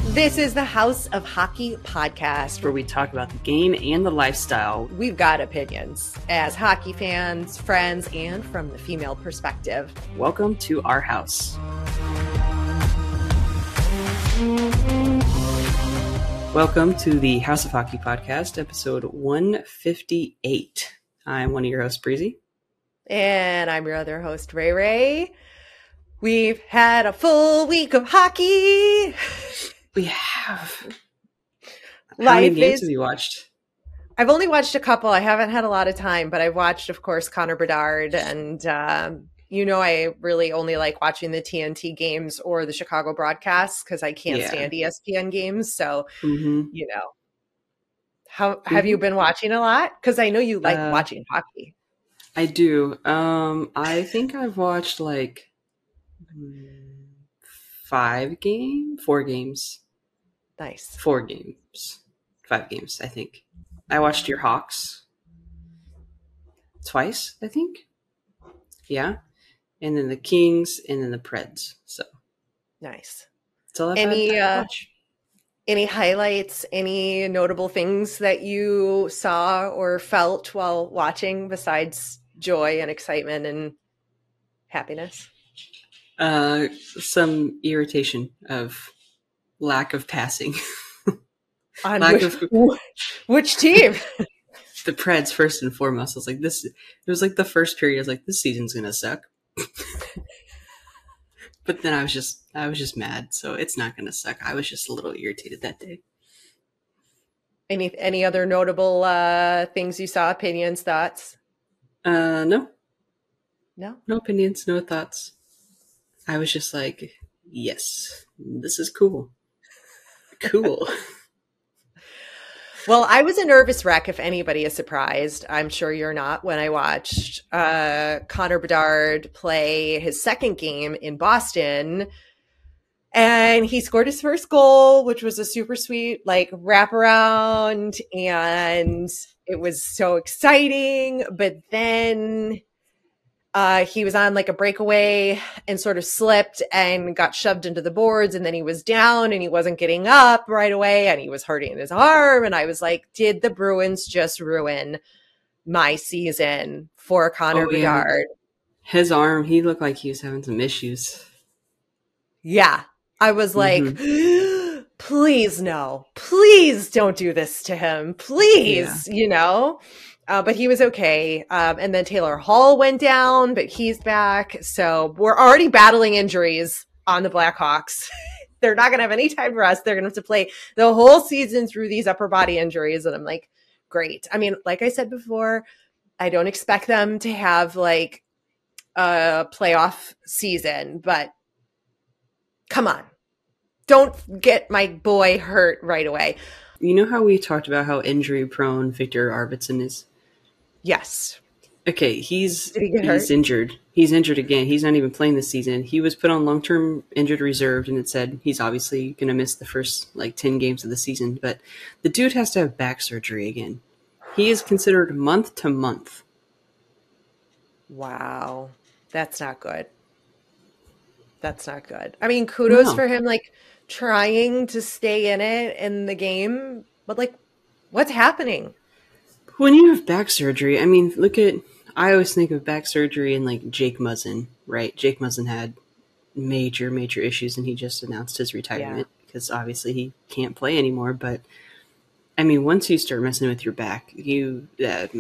This is the House of Hockey podcast, where we talk about the game and the lifestyle. We've got opinions as hockey fans, friends, and from the female perspective. Welcome to our house. Welcome to the House of Hockey podcast, episode 158. I'm one of your hosts, Breezy. And I'm your other host, Ray Ray. We've had a full week of hockey. We have. How Life many games have you watched? I've only watched a couple. I haven't had a lot of time, but I've watched, of course, Connor Bedard. And, I really only like watching the TNT games or the Chicago broadcasts because I can't stand ESPN games. So, have you been watching a lot? Because I know you like watching hockey. I do. I think I've watched like 4 games. Nice. 4 games. 5 games, I think. I watched your Hawks twice, I think. Yeah. And then the Kings and then the Preds. So nice. That's all I've had to watch. Any highlights, any notable things that you saw or felt while watching besides joy and excitement and happiness? Some irritation of lack of passing. On which team? The Preds, first and foremost. I was like, it was like the first period. I was like, this season's gonna suck. But then I was just mad, so it's not gonna suck. I was just a little irritated that day. Any other notable things you saw? Opinions, thoughts? No. No opinions, no thoughts. I was just like, yes, this is cool. Cool. Well, I was a nervous wreck, if anybody is surprised. I'm sure you're not, when I watched Connor Bedard play his second game in Boston. And he scored his first goal, which was a super sweet, wraparound. And it was so exciting. But then he was on a breakaway and sort of slipped and got shoved into the boards, and then he was down and he wasn't getting up right away and he was hurting his arm. And I was like, did the Bruins just ruin my season for Connor Bedard? His arm, he looked like he was having some issues. Yeah. I was like, please no, please don't do this to him. Please, but he was okay. And then Taylor Hall went down, but he's back. So we're already battling injuries on the Blackhawks. They're not going to have any time to rest. They're going to have to play the whole season through these upper body injuries. And I'm like, great. I mean, like I said before, I don't expect them to have a playoff season, but come on. Don't get my boy hurt right away. You know how we talked about how injury prone Victor Arvidsson is? Yes. Okay, he's hurt? injured. He's injured again. He's not even playing this season. He was put on long-term injured reserve, and it said he's obviously going to miss the first 10 games of the season. But the dude has to have back surgery again. He is considered month to month. Wow, that's not good. That's not good. I mean, kudos for him, trying to stay in it in the game, but what's happening? When you have back surgery, I mean, I always think of back surgery and Jake Muzzin, right? Jake Muzzin had major issues, and he just announced his retirement because obviously he can't play anymore. But I mean, once you start messing with your back, it's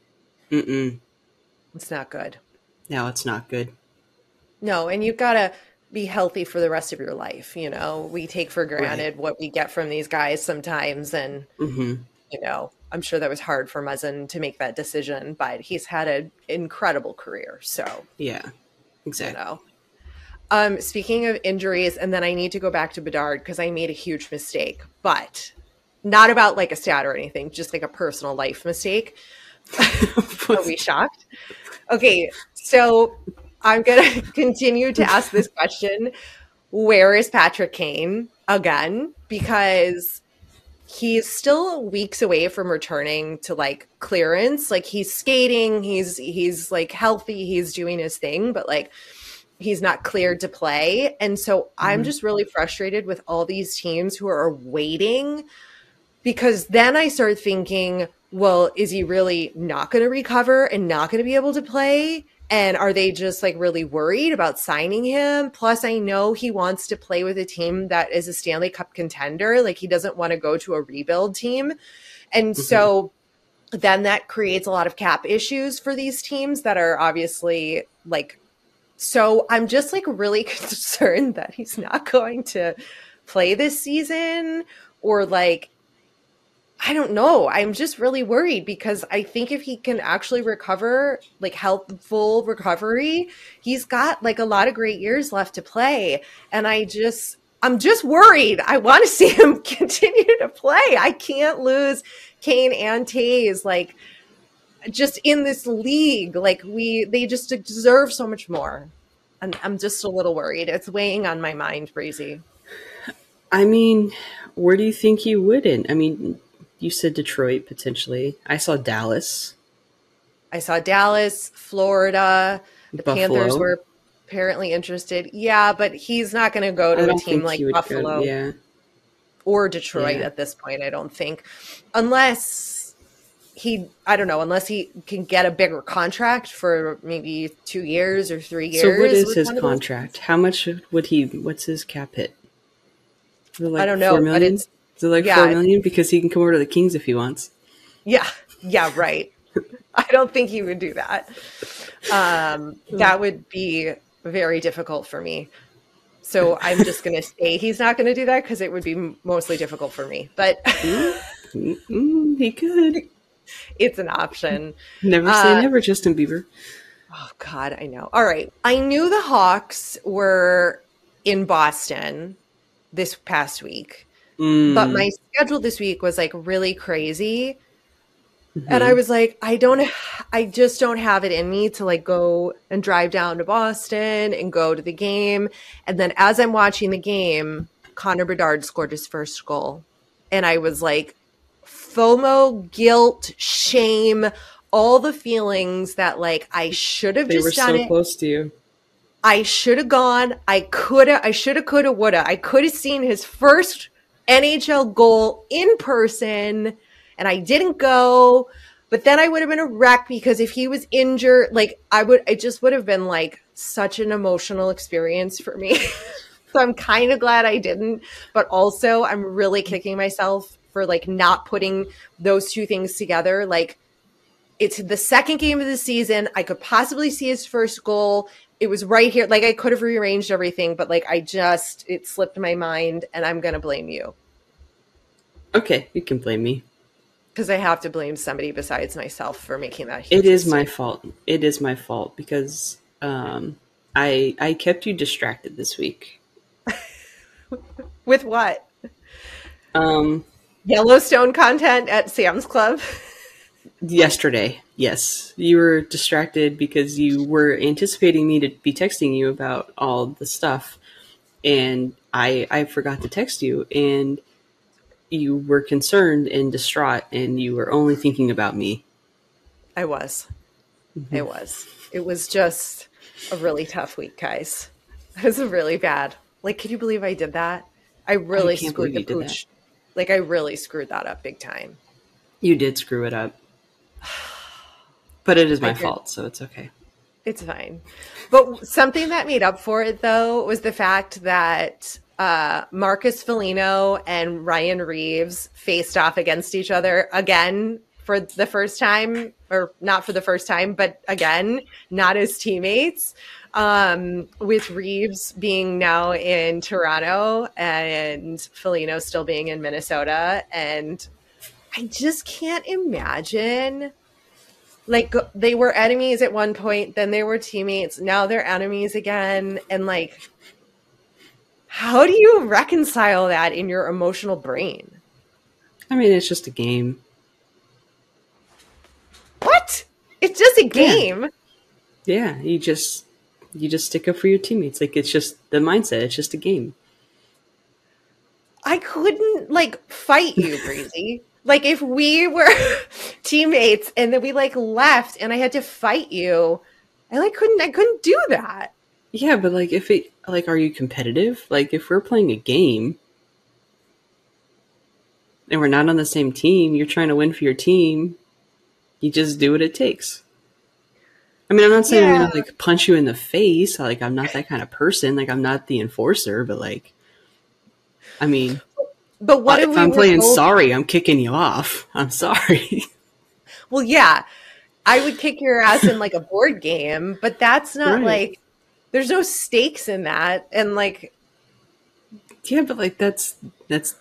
not good. No, it's not good. No, and you've got to be healthy for the rest of your life. We take for granted what we get from these guys sometimes. And, I'm sure that was hard for Muzzin to make that decision, but he's had an incredible career. So, yeah, exactly. Speaking of injuries, and then I need to go back to Bedard because I made a huge mistake, but not about a stat or anything, just a personal life mistake. Are we shocked? Okay. So I'm going to continue to ask this question. Where is Patrick Kane again? Because he's still weeks away from returning to clearance. He's skating, he's healthy, he's doing his thing, but he's not cleared to play. And so I'm just really frustrated with all these teams who are waiting, because then I start thinking, well, is he really not going to recover and not going to be able to play? And are they just like really worried about signing him? Plus, I know he wants to play with a team that is a Stanley Cup contender. Like, he doesn't want to go to a rebuild team. And so then that creates a lot of cap issues for these teams that are obviously like, so I'm just like really concerned that he's not going to play this season, or like, I don't know. I'm just really worried, because I think if he can actually recover, like full recovery, he's got like a lot of great years left to play. And I'm just worried. I want to see him continue to play. I can't lose Kane and Taves, like, just in this league. Like, they just deserve so much more. And I'm just a little worried. It's weighing on my mind, Breezy. I mean, where do you think he would end? I mean, you said Detroit, potentially. I saw Dallas. Florida. The Buffalo. Panthers were apparently interested. Yeah, but he's not going to go to a team like Buffalo or Detroit at this point, I don't think. Unless unless he can get a bigger contract for maybe 2 years or 3 years. So what is his contract? How much what's his cap hit? Like I don't know, but it's... Is it like $4 million? Because he can come over to the Kings if he wants. Yeah, right. I don't think he would do that. That would be very difficult for me. So I'm just going to say he's not going to do that, because it would be mostly difficult for me. But he could. It's an option. Never say never, Justin Bieber. Oh, God, I know. All right. I knew the Hawks were in Boston this past week. But my schedule this week was like really crazy. And I was like, I just don't have it in me to like go and drive down to Boston and go to the game. And then as I'm watching the game, Connor Bedard scored his first goal. And I was like, FOMO, guilt, shame, all the feelings that like I should have just done it. They were so close to you. I should have gone. I should have, could have, would have. I could have seen his first NHL goal in person, and I didn't go. But then I would have been a wreck, because if he was injured, like it just would have been like such an emotional experience for me. So I'm kind of glad I didn't, but also I'm really kicking myself for like not putting those two things together. Like, it's the second game of the season. I could possibly see his first goal. It was right here. Like, I could have rearranged everything, but like, it slipped my mind, and I'm going to blame you. Okay, you can blame me. Because I have to blame somebody besides myself for making that huge It is mistake. my fault. It is my fault, because I kept you distracted this week. With what? Yellowstone content at Sam's Club? Yesterday, yes. You were distracted because you were anticipating me to be texting you about all the stuff, and I forgot to text you, and you were concerned and distraught, and you were only thinking about me. I was. It was just a really tough week, guys. It was really bad. Like, can you believe I did that? I really screwed the pooch. Like, I really screwed that up big time. You did screw it up. But it is my fault, so it's okay. It's fine. But something that made up for it, though, was the fact that Marcus Foligno and Ryan Reeves faced off against each other again for the first time, or not for the first time, but again, not as teammates, with Reeves being now in Toronto and Foligno still being in Minnesota. And I just can't imagine. Like, they were enemies at one point, then they were teammates, now they're enemies again. And like, how do you reconcile that in your emotional brain? I mean, it's just a game. What? It's just a game? Yeah, you just stick up for your teammates. Like, it's just the mindset. It's just a game. I couldn't like fight you, Breezy. Like, if we were teammates and then we like left and I had to fight you, I couldn't do that. Yeah, but like if it like are you competitive? Like if we're playing a game and we're not on the same team, you're trying to win for your team, you just do what it takes. I mean, I'm not saying I'm Yeah. gonna like punch you in the face. Like I'm not that kind of person. Like I'm not the enforcer, but like I mean, But what if if we I'm were playing both? sorry, I'm kicking you off. I'm sorry. Well, yeah, I would kick your ass in like a board game, but that's not Right. like there's no stakes in that. And like, Yeah, but like that's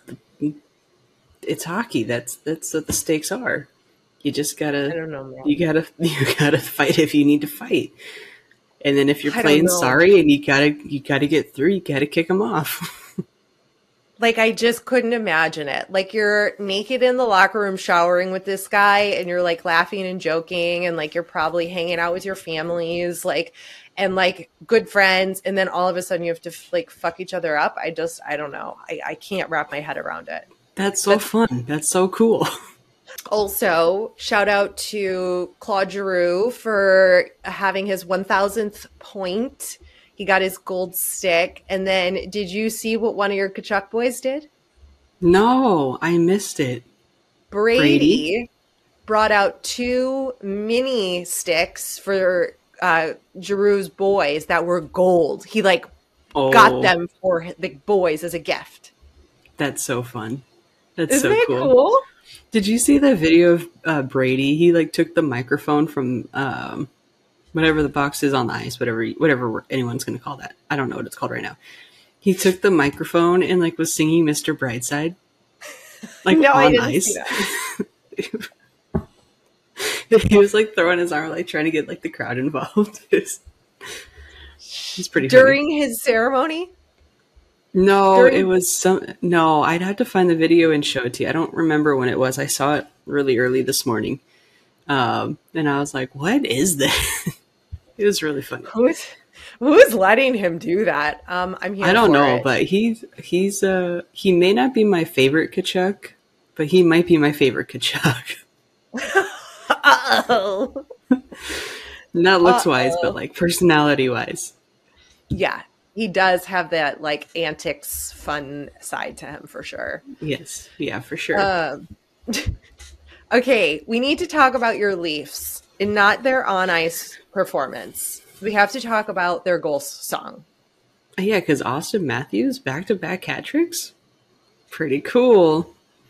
it's hockey. That's what the stakes are. You just I gotta don't know, man. you gotta fight if you need to fight. And then if you're I don't playing know. sorry and you gotta get through, you gotta kick them off. Like, I just couldn't imagine it. Like, you're naked in the locker room showering with this guy, and you're like laughing and joking, and like you're probably hanging out with your families, like, and like good friends. And then all of a sudden you have to like fuck each other up. I don't know. I can't wrap my head around it. That's so But fun. That's so cool. also, shout out to Claude Giroux for having his 1000th point. He got his gold stick. And then, did you see what one of your Kachuk boys did? No, I missed it. Brady brought out 2 mini sticks for Giroux's boys that were gold. He like got Oh, them for the boys as a gift. that's so fun. That's Isn't so that cool. cool? Did you see the video of Brady? He like took the microphone from whatever the box is on the ice, whatever anyone's going to call that. I don't know what it's called right now. He took the microphone and like was singing Mr. Brightside, like No, I on didn't ice. see that. He was like throwing his arm, like trying to get like the crowd involved. It's pretty funny. During his ceremony? No, During it was some. No, I'd have to find the video and show it to you. I don't remember when it was. I saw it really early this morning, and I was like, "What is this?" It was really funny. who's letting him do that? I'm here. I don't for know, it. but he may not be my favorite Kachuk, but he might be my favorite Kachuk. Uh-oh. Not looks wise, Uh-oh. but like personality wise. Yeah, he does have that like antics, fun side to him for sure. Yes, yeah, for sure. Um, okay, we need to talk about your Leafs and not their on ice performance. We have to talk about their goal song. Yeah, because Austin Matthews back to back hat tricks, pretty cool.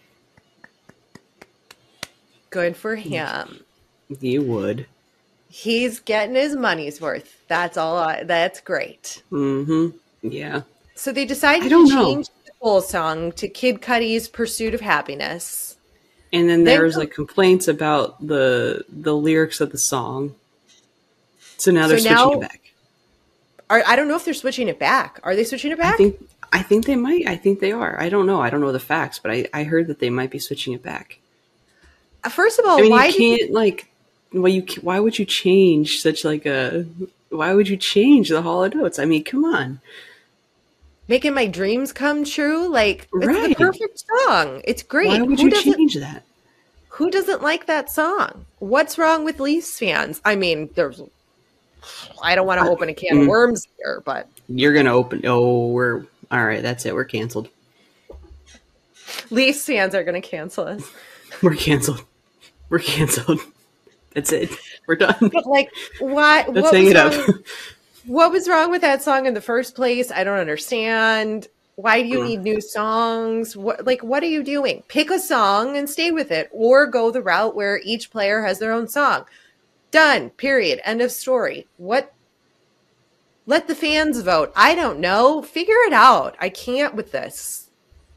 Good for him. You would. He's getting his money's worth. That's great. Mm-hmm. Yeah. So they I decided don't to know. change the goal song to Kid Cudi's Pursuit of Happiness. And then there Then was like complaints about the lyrics of the song. So now they're switching it back. I don't know if they're switching it back. Are they switching it back? I think they might. I think they are. I don't know. I don't know the facts, but I heard that they might be switching it back. First of all, I mean, why you can't like. Why would you change such like a? Why would you change the Hall of Notes? I mean, come on. making my dreams come true? Like, it's Right. the perfect song. It's great. Why would you change that? Who doesn't like that song? What's wrong with Leafs fans? I mean, I don't want to open a can of worms here, but You're gonna open. Oh, we're all right. That's it. We're canceled. Leafs fans are going to cancel us. We're canceled. We're canceled. That's it. We're done. But like, why? Let's hang it up. What was wrong with that song in the first place? I don't understand. Why do you need new songs? What are you doing? Pick a song and stay with it, or go the route where each player has their own song. Done. Period. End of story. What? Let the fans vote. I don't know. Figure it out. I can't with this.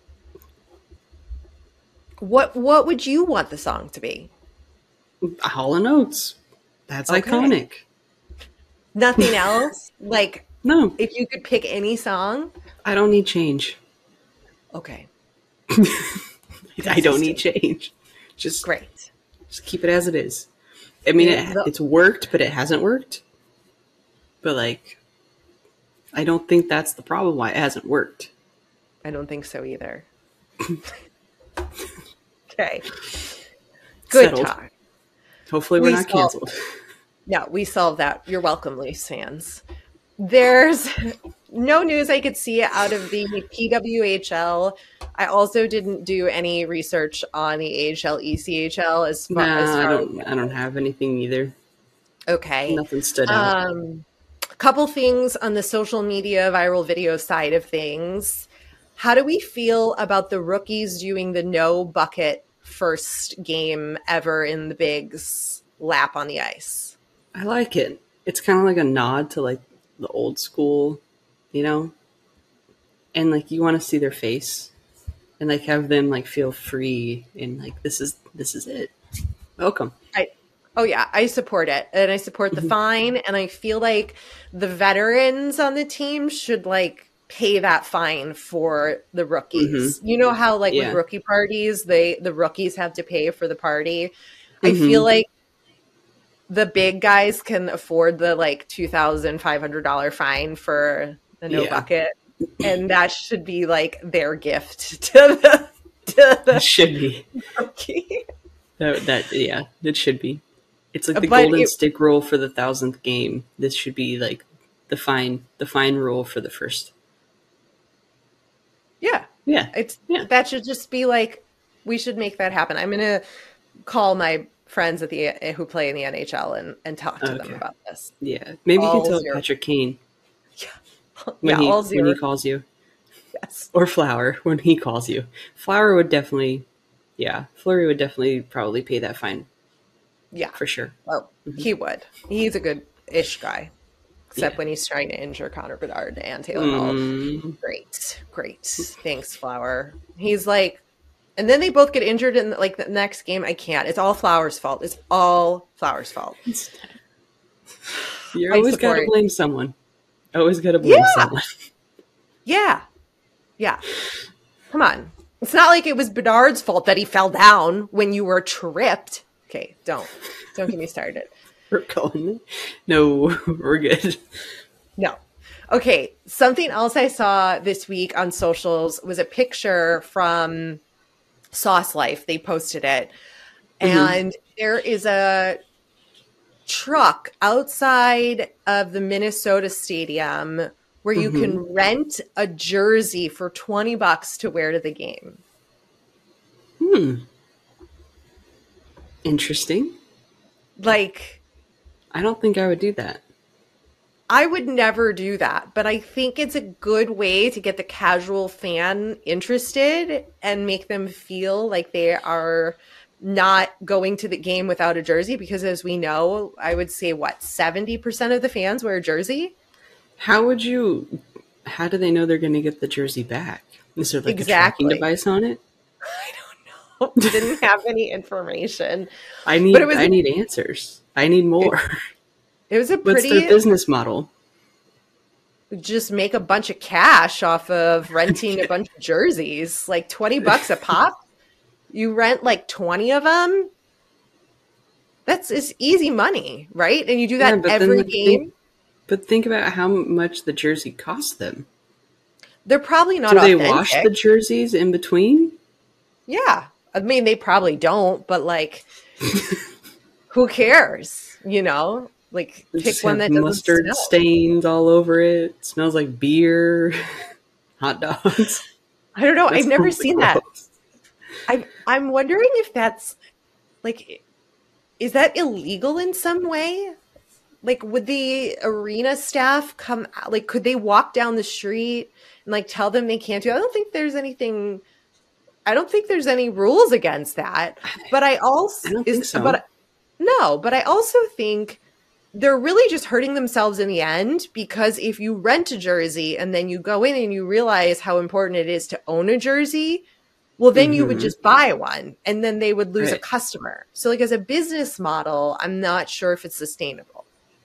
What would you want the song to be? Hall of Notes. That's Okay. iconic. Nothing else? Like, No, if you could pick any song? I don't need change. Okay. I don't need change. Just Great. Just keep it as it is. I mean, Yeah, it's worked, but it hasn't worked. But like, I don't think that's the problem. Why it hasn't worked? I don't think so either. Okay. Good Settled. talk. Hopefully, we're not solved- canceled. Yeah, we solved that. You're welcome, Leafs fans. There's no news I could see out of the PWHL. I also didn't do any research on the AHL, ECHL as Nah, far. I don't have anything either. Okay. Nothing stood out. A couple things on the social media viral video side of things. How do we feel about the rookies doing the no bucket first game ever in the bigs lap on the ice? I like it. It's kind of like a nod to like the old school, you know? And like you want to see their face and like have them like feel free and like this is it. Welcome. Oh yeah, I support it. And I support the fine, and I feel like the veterans on the team should like pay that fine for the rookies. You know how like with rookie parties, the rookies have to pay for the party. I feel like the big guys can afford the like $2,500 fine for the no bucket, and that should be like their gift to the it should be rookie. It should be. It's like the golden stick rule for the 1,000th game. This should be like the fine rule for the first. Yeah. That should just be like, we should make that happen. I'm gonna call my friends who play in the NHL and talk to them about this. Yeah, maybe you can tell Patrick Kane. When he calls you. Yes. Or Flower when he calls you. Flower would definitely, Fleury would definitely probably pay that fine. Yeah, for sure. Well, he would. He's a good-ish guy, except when he's trying to injure Connor Bedard and Taylor Hall. Great. Thanks, Flower. He's like, and then they both get injured in like the next game. I can't. It's all Flower's fault. You always got to blame someone. Always got to blame someone. Yeah. Come on. It's not like it was Bedard's fault that he fell down when you were tripped. Okay, don't get me started. We're calling it. No, we're good. No. Okay, something else I saw this week on socials was a picture from Sauce Life. They posted it. And there is a truck outside of the Minnesota Stadium where you can rent a jersey for $20 to wear to the game. Interesting. Like, I don't think I would do that. I would never do that, but I think it's a good way to get the casual fan interested and make them feel like they are not going to the game without a jersey, because as we know, I would say 70% of the fans wear a jersey. How do they know they're going to get the jersey back? Is there like a tracking device on it? I don't know. Didn't have any information. I need answers. I need more. It was What's their business model? Just make a bunch of cash off of renting a bunch of jerseys, like $20 a pop. You rent like 20 of them. It's easy money, right? And you do that every game. But think about how much the jersey costs them. They're probably not authentic. Do they wash the jerseys in between? Yeah. I mean, they probably don't, but like, who cares? You know? Like, pick one that doesn't mustard smell. Stains all over it. It smells like beer. Hot dogs. I don't know. I've never seen that. I'm wondering if that's, like, is that illegal in some way? Like, would the arena staff come, like, could they walk down the street and, like, tell them they can't do it? I don't think there's any rules against that. But I don't think so. But I also think they're really just hurting themselves in the end, because if you rent a jersey and then you go in and you realize how important it is to own a jersey, well, then you would just buy one and then they would lose a customer. So, like, as a business model, I'm not sure if it's sustainable.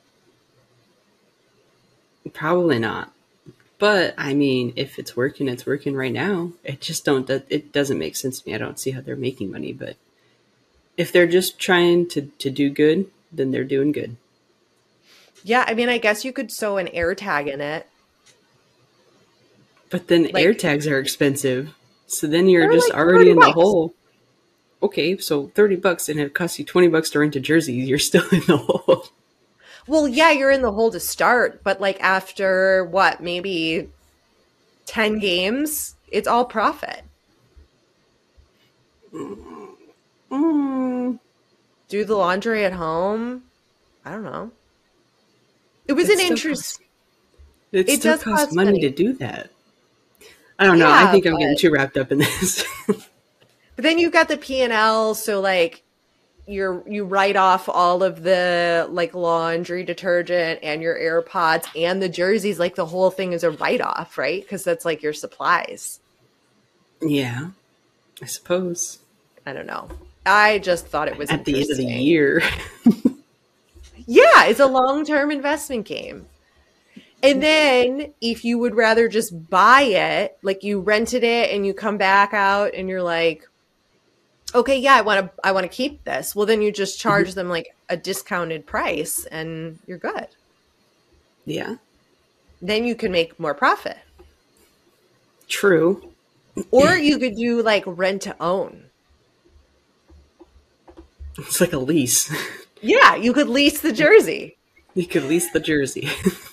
Probably not. But I mean, if it's working right now. It doesn't make sense to me. I don't see how they're making money, but if they're just trying to do good, then they're doing good. Yeah, I mean, I guess you could sew an air tag in it. But then air tags are expensive. So then you're just already in the hole. Okay, so $30 and it costs you $20 to rent a jersey, you're still in the hole. Well, yeah, you're in the hole to start, but like after what, maybe 10 games, it's all profit. Mm, Do the laundry at home. I don't know. It was it an still interest. costs. It It still does costs cost money to money. do that. I don't know. I Yeah, think I'm getting too wrapped up in this. but then you've got the P&L, so like you write off all of the like laundry detergent and your AirPods and the jerseys, like the whole thing is a write-off, right? Because that's like your supplies. Yeah, I suppose. I don't know. I just thought it was At the end of the interesting. year. Yeah, it's a long-term investment game. And then if you would rather just buy it, like you rented it and you come back out and you're like, okay, yeah, I want to keep this. Well, then you just charge them like a discounted price and you're good. Yeah, Then you can make more profit. true. Or you could do like rent to own. It's like a lease. Yeah, you could lease the jersey. You could lease the jersey.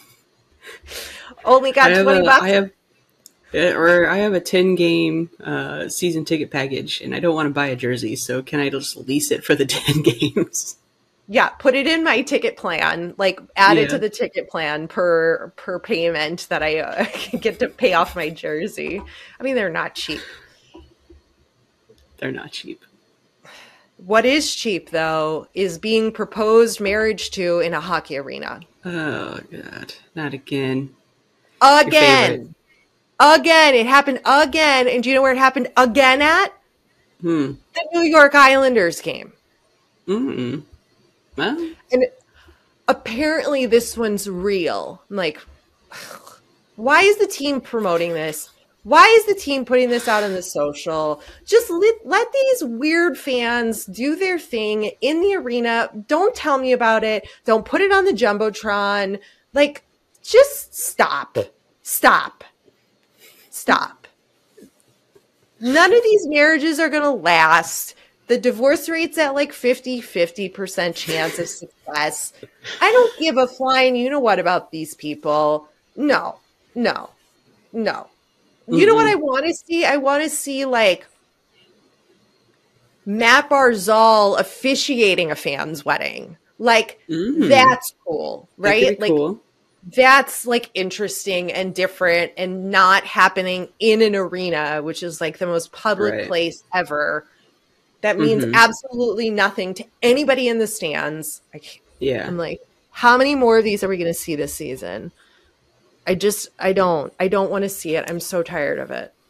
Only got 20 bucks. I have a 10-game season ticket package, and I don't want to buy a jersey, so can I just lease it for the 10 games? Yeah, put it in my ticket plan, like add it to the ticket plan per payment that I get to pay off my jersey. I mean, they're not cheap. They're not cheap. What is cheap, though, is being proposed marriage to in a hockey arena. Oh, God. Not again. Again. Again. It happened again. And do you know where it happened again at? The New York Islanders game. Mm-mm. Well, And apparently this one's real. I'm like, why is the team promoting this? Why is the team putting this out on the social? Just let these weird fans do their thing in the arena. Don't tell me about it. Don't put it on the Jumbotron. Like, just stop. Stop. Stop. None of these marriages are going to last. The divorce rate's at like 50% chance of success. I don't give a flying you know what about these people. No. You know what I want to see? I want to see like Matt Barzal officiating a fan's wedding. Like that's cool, right? Like cool. That's like interesting and different and not happening in an arena, which is like the most public place ever. That means absolutely nothing to anybody in the stands. I'm like, how many more of these are we going to see this season? I don't want to see it. I'm so tired of it.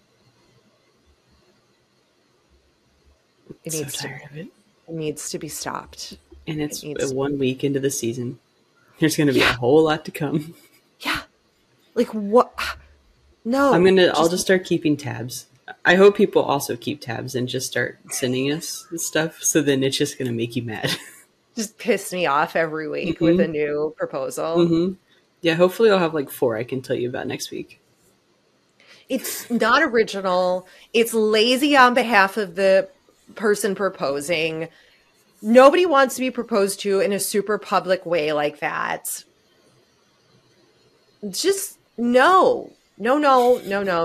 It needs to be stopped. And it's 1 week into the season. There's going to be a whole lot to come. Yeah. Like what? No. I'll just start keeping tabs. I hope people also keep tabs and just start sending us stuff. So then it's just going to make you mad. Just piss me off every week with a new proposal. Yeah, hopefully I'll have like 4 I can tell you about next week. It's not original. It's lazy on behalf of the person proposing. Nobody wants to be proposed to in a super public way like that. Just no. No.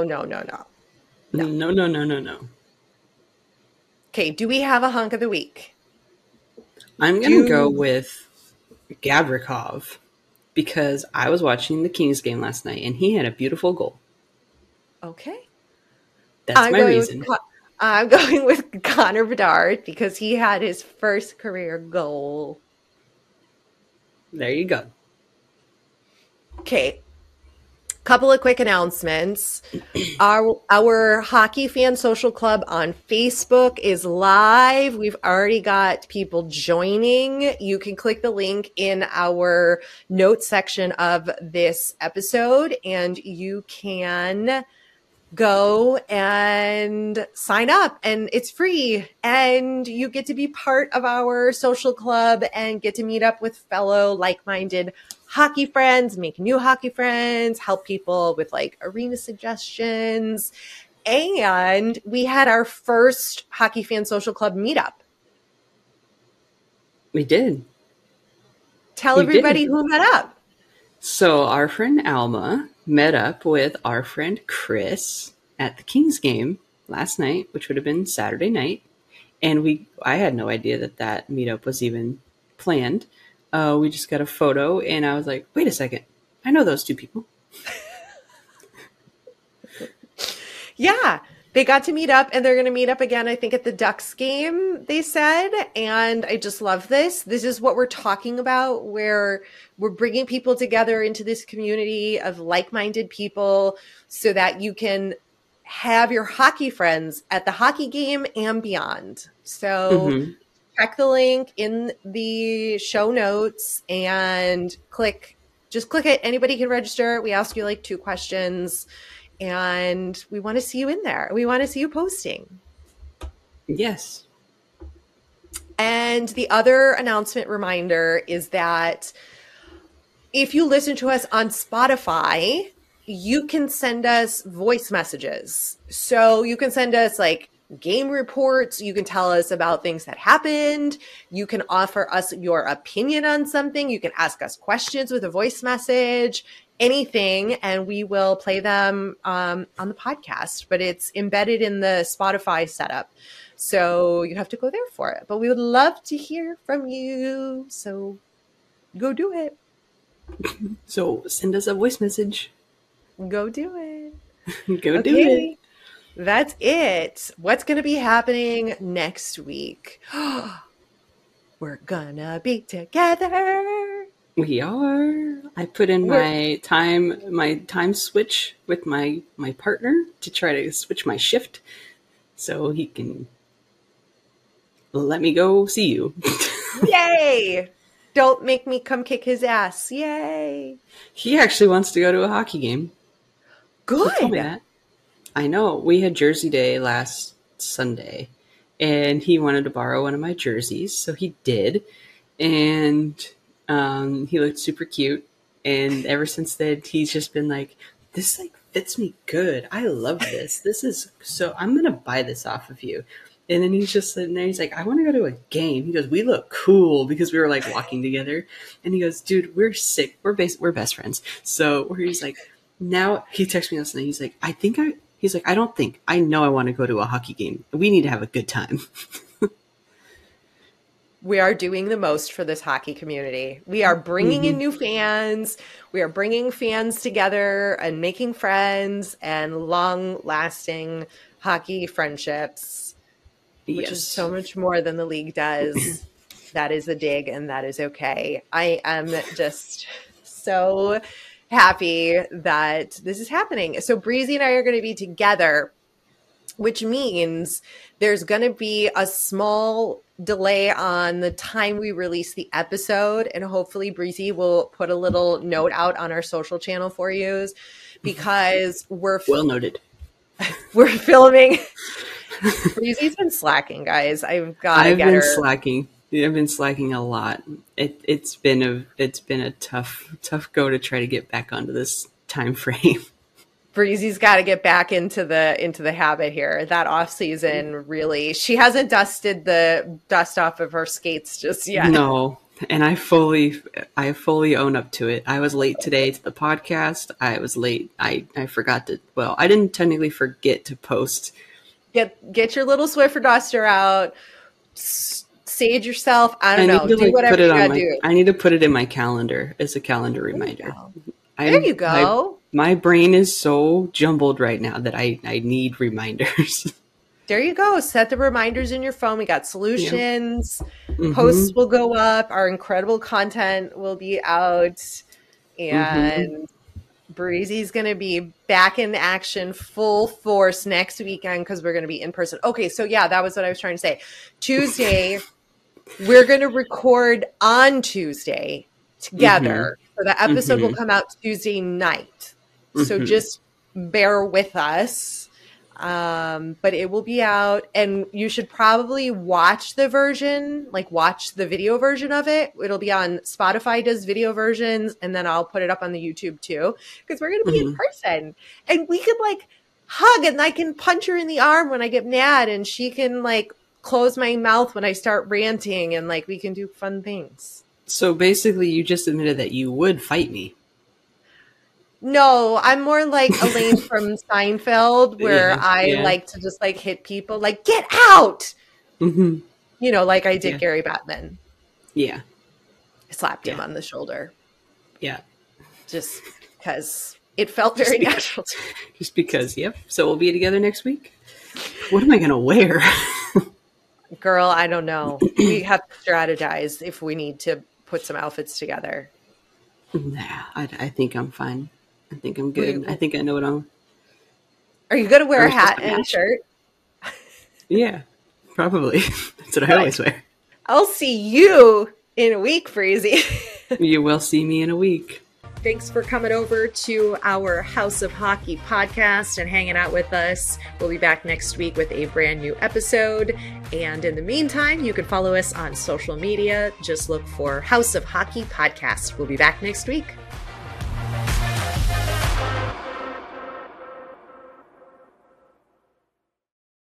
Okay, do we have a hunk of the week? I'm going to go with Gavrikov because I was watching the Kings game last night and he had a beautiful goal. Okay. That's my reason. I'm going with Connor Bedard because he had his first career goal. There you go. Okay. Couple of quick announcements. Our Hockey Fan Social Club on Facebook is live. We've already got people joining. You can click the link in our notes section of this episode and you can go and sign up and it's free and you get to be part of our social club and get to meet up with fellow like-minded hockey friends, make new hockey friends, help people with like arena suggestions. And we had our first Hockey Fan Social Club meetup. We did. Tell We everybody did. who met up. So our friend Alma met up with our friend Chris at the Kings game last night, which would have been Saturday night. And I had no idea that meetup was even planned. We just got a photo, and I was like, wait a second. I know those two people. Yeah. They got to meet up, and they're going to meet up again, I think, at the Ducks game, they said. And I just love this. This is what we're talking about, where we're bringing people together into this community of like-minded people so that you can have your hockey friends at the hockey game and beyond. So check the link in the show notes and just click it. Anybody can register. We ask you like 2 questions. And we want to see you in there. We want to see you posting. Yes. And the other announcement reminder is that if you listen to us on Spotify, you can send us voice messages. So you can send us like game reports. You can tell us about things that happened. You can offer us your opinion on something. You can ask us questions with a voice message. Anything, and we will play them on the podcast, but it's embedded in the Spotify setup. So you have to go there for it. But we would love to hear from you. So go do it. So send us a voice message. Go do it. Go do it. That's it. What's going to be happening next week? We're gonna be together. We are. I put in my time switch with my partner to try to switch my shift so he can let me go see you. Yay! Don't make me come kick his ass. Yay! He actually wants to go to a hockey game. Good. He told me that. I know. We had Jersey Day last Sunday, and he wanted to borrow one of my jerseys, so he did. And he looked super cute, and ever since then, he's just been like, this like fits me good. I love this. This is so, I'm going to buy this off of you. And then he's just sitting there. He's like, I want to go to a game. He goes, we look cool because we were like walking together. And he goes, dude, we're sick. We're best friends. So where he's like, now he texted me last night. He's like, I know I want to go to a hockey game. We need to have a good time. We are doing the most for this hockey community. We are bringing in new fans. We are bringing fans together and making friends and long-lasting hockey friendships, which is so much more than the league does. That is a dig, and that is okay. I am just so happy that this is happening. So Breezy and I are going to be together, which means there's going to be a small delay on the time we release the episode. And hopefully Breezy will put a little note out on our social channel for you, because we're well noted. We're filming. Breezy's been slacking, guys. I've been slacking. I've been slacking a lot. It's been a tough go to try to get back onto this time frame. Breezy's got to get back into the habit here. That off season, really, she hasn't dusted the dust off of her skates just yet. No, and I fully own up to it. I was late today to the podcast. I was late. I forgot to. Well, I didn't technically forget to post. Get your little Swiffer duster out. Sage yourself. I don't know. Do whatever you gotta do. I need to put it in my calendar as a calendar reminder. There you go. My brain is so jumbled right now that I need reminders. There you go. Set the reminders in your phone. We got solutions. Yeah. Posts will go up. Our incredible content will be out. And Breezy's going to be back in action full force next weekend because we're going to be in person. Okay, so yeah, that was what I was trying to say. Tuesday, we're going to record on Tuesday together. So the episode will come out Tuesday night. So just bear with us. But it will be out, and you should probably watch the video version of it. It'll be on Spotify does video versions, and then I'll put it up on the YouTube too, because we're going to be in person, and we could like hug, and I can punch her in the arm when I get mad, and she can like close my mouth when I start ranting, and like we can do fun things. So basically, you just admitted that you would fight me. No, I'm more like Elaine from Seinfeld, where I yeah. like to just like hit people, like, get out! Mm-hmm. You know, like I did Gary Batman. Yeah. I slapped him on the shoulder. Yeah. Just because it felt very natural to me. Just because, yep. So we'll be together next week? What am I going to wear? Girl, I don't know. We have to strategize if we need to put some outfits together. Nah, I think I'm fine. I think I'm good. I think I know what I'm... Are you going to wear a hat and a shirt? Yeah, probably. That's what I always wear. I'll see you in a week, Freezy. You will see me in a week. Thanks for coming over to our House of Hockey podcast and hanging out with us. We'll be back next week with a brand new episode. And in the meantime, you can follow us on social media. Just look for House of Hockey podcast. We'll be back next week.